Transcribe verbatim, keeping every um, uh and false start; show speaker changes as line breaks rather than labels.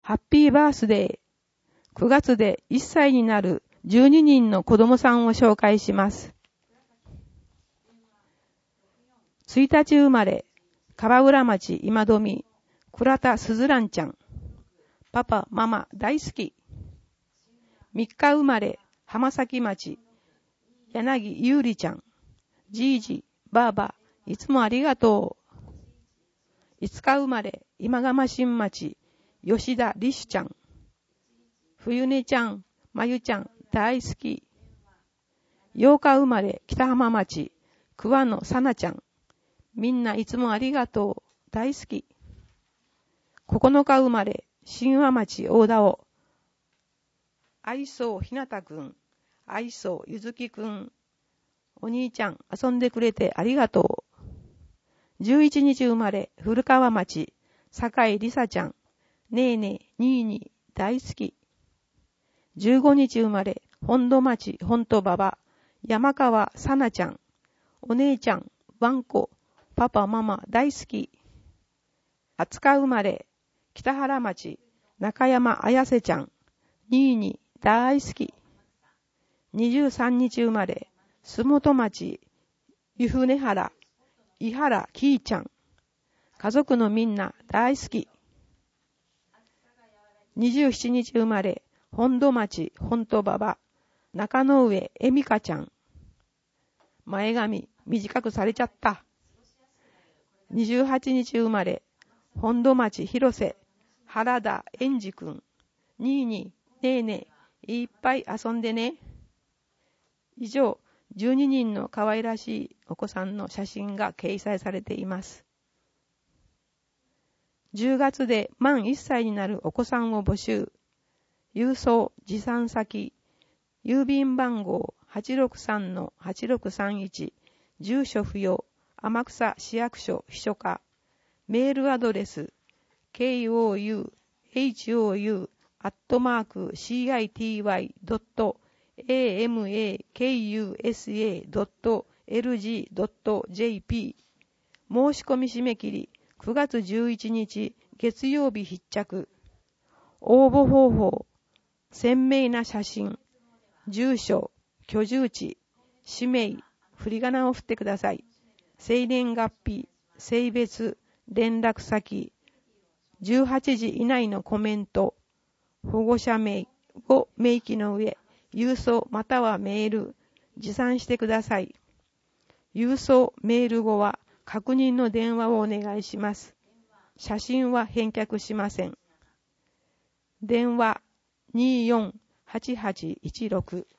ハッピーバースデー。くがつでいっさいになるじゅうににんの子供さんを紹介します。ついたち生まれ、川浦町今富、倉田すずらんちゃん。パパ、ママ大好き。みっか生まれ、浜崎町、柳ゆうりちゃん。じいじ、ばあば、いつもありがとう。いつか生まれ、今蒲新町、吉田りしちゃん。冬音ちゃん、まゆちゃん、大好き。ようか生まれ、北浜町、桑野さなちゃん。みんないつもありがとう。大好き。ここのか生まれ、新和町大田尾。愛想ひなたくん、愛想ゆずきくん。お兄ちゃん、遊んでくれてありがとう。じゅういちにち生まれ、古川町、坂井りさちゃん。ねえねえ、にいに、大好き。じゅうごにち生まれ、本土町、本土馬場、山川さなちゃん。お姉ちゃん、ワンコ、パパママ大好き。はつか生まれ、北原町、中山綾瀬ちゃん。にいに、大好き。にじゅうさんにち生まれ、洲本町、湯船原、伊原きーちゃん。家族のみんな大好き。にじゅうしちにち生まれ、本土町、本土馬場、中野上恵美香ちゃん。前髪短くされちゃった。にじゅうはちにち生まれ、本土町広瀬、原田円二くん。にいに、ねえねえ、いっぱい遊んでね。以上、じゅうににんの可愛らしいお子さんの写真が掲載されています。じゅうがつで満いっさいになるお子さんを募集。郵送持参先、郵便番号 はちろくさんのはちろくさんいち、住所不要、天草市役所秘書課、メールアドレス ケーオーユーエイチオーユー アットマーク シーアイティーワイ ドット エーエムエーケーユーエスエー ドット エルジー ドット ジェーピー。申し込み締め切りくがつじゅういちにち月曜日必着。応募方法、鮮明な写真、住所、居住地、氏名、振り仮名を振ってください。生年月日、性別、連絡先、じゅうはちじ以内のコメント、保護者名を明記の上、郵送またはメール、持参してください。郵送、メール後は確認の電話をお願いします。写真は返却しません。電話にーよんはちはちいちろく